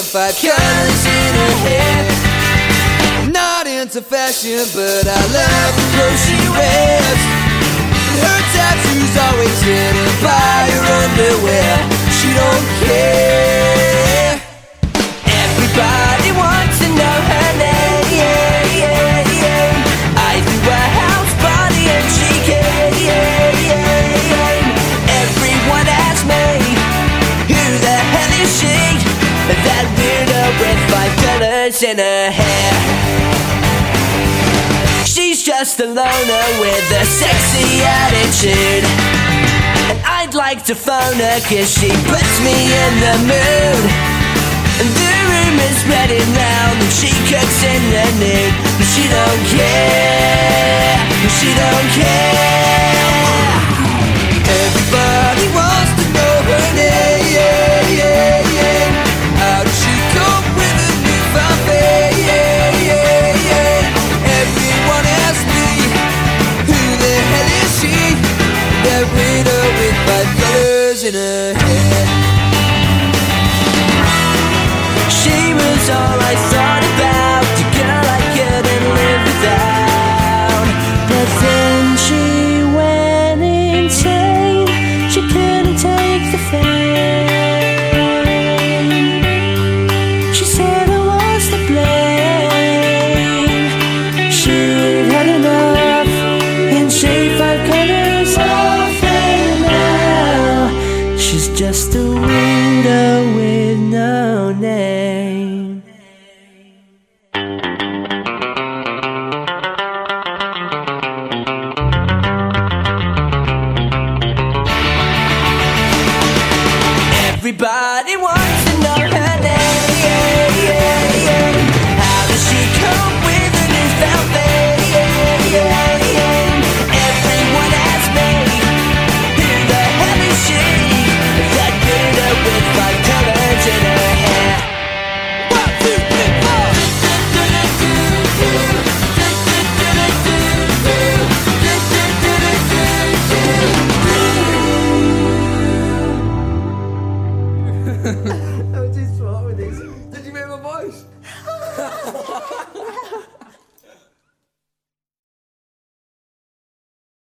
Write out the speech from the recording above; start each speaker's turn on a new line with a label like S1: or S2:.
S1: 5 colors in her hair. Not into fashion, but I love the clothes she wears. Her tattoos always hidden by her underwear. She don't care. Everybody wants to know her name. I threw a house party and she came. Everyone asks me, who the hell is she? That weirdo with 5 colors in her hair. She's just a loner with a sexy attitude, and I'd like to phone her cause she puts me in the mood. And the rumor's spreading round that she cooks in the nude. But she don't care, she don't care. Everybody wants to know her name. How does she cope with a newfound fame? Everyone asks me, who the hell is she? That widow with 5 colors in her hair.